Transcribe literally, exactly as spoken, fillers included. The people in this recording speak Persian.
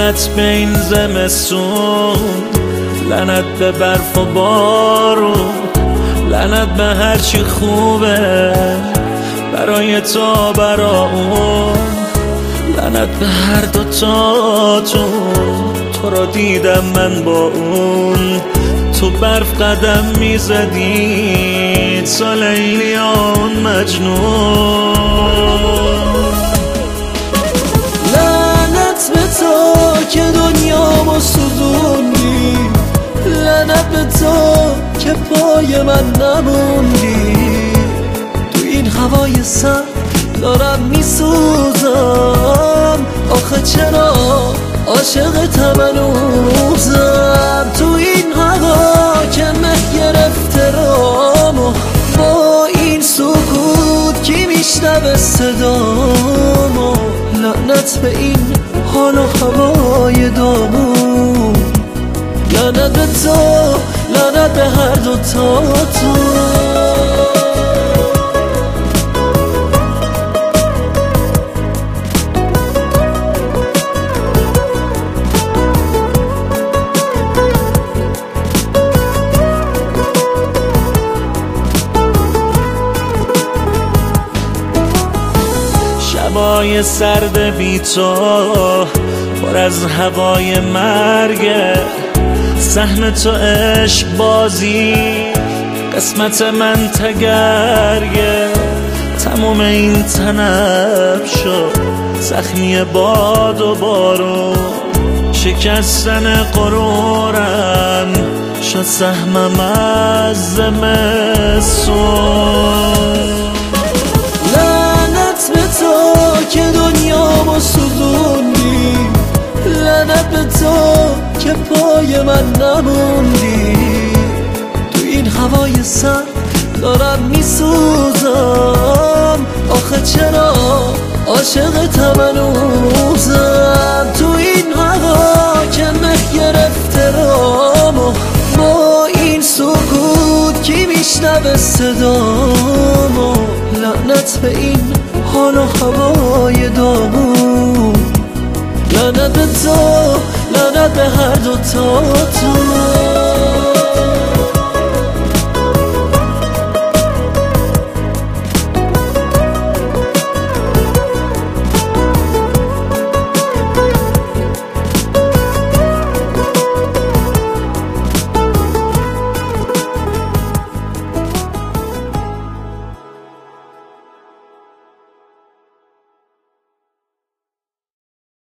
لعنت به این زمستون، لعنت به برف و بارون، لعنت به هرچی خوبه برای تو برا اون، لعنت به هر دوتاتون. تو را دیدم من با اون، تو برف قدم میزدی تا لیلی آن مجنون. لعنت به تو که دنیامو سوزوندی، لعنت به تو که پای من نموندی. تو این هوای سرد دارم میسوزم، آخه چرا عاشقتم هنوزم. تو این هوا که مه گرفته رامو، با این سکوت کی میشنوه صدامو. لعنت به این حال و هوای دامون، لعنت به تو، لعنت به هر دوتاتون. شبای سرد بی تو پر از هوای مرگه، سهم تو عشق بازی قسمت من تگرگه. تموم این تنم شد زخمی باد و بارون، شکستن غرورم شد سهمم از زمستون. لعنت به تو که دنیامو سوزوندی، لعنت به تو که پای من نموندی. تو این هوای سرد دارم میسوزم، آخه چرا عاشقتم هنوزم. تو این هوا که مه گرفته رامو، با این سکوت کی میشنوه صدامو. لعنت به این حال و هوای دامون، لعنت به تو، لعنت به هر دوتاتون.